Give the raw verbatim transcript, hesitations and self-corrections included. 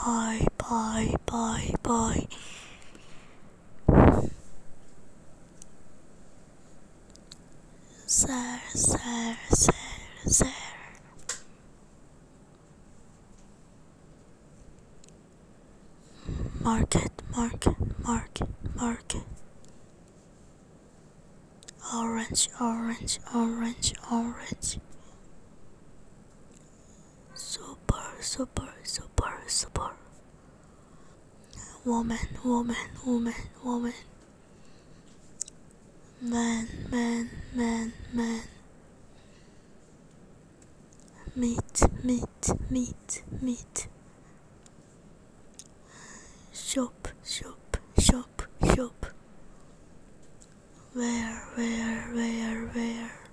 pie, pie, pie, pie. Sär, sär, sär, sär. Market, market, market, market. Orange, orange, orange, orange. Super, super, super, super. Woman, woman, woman, woman. Man, man, man, man. Meat, meat, meat, meat. Shop, shop, shop, shop. Where, where, where, where?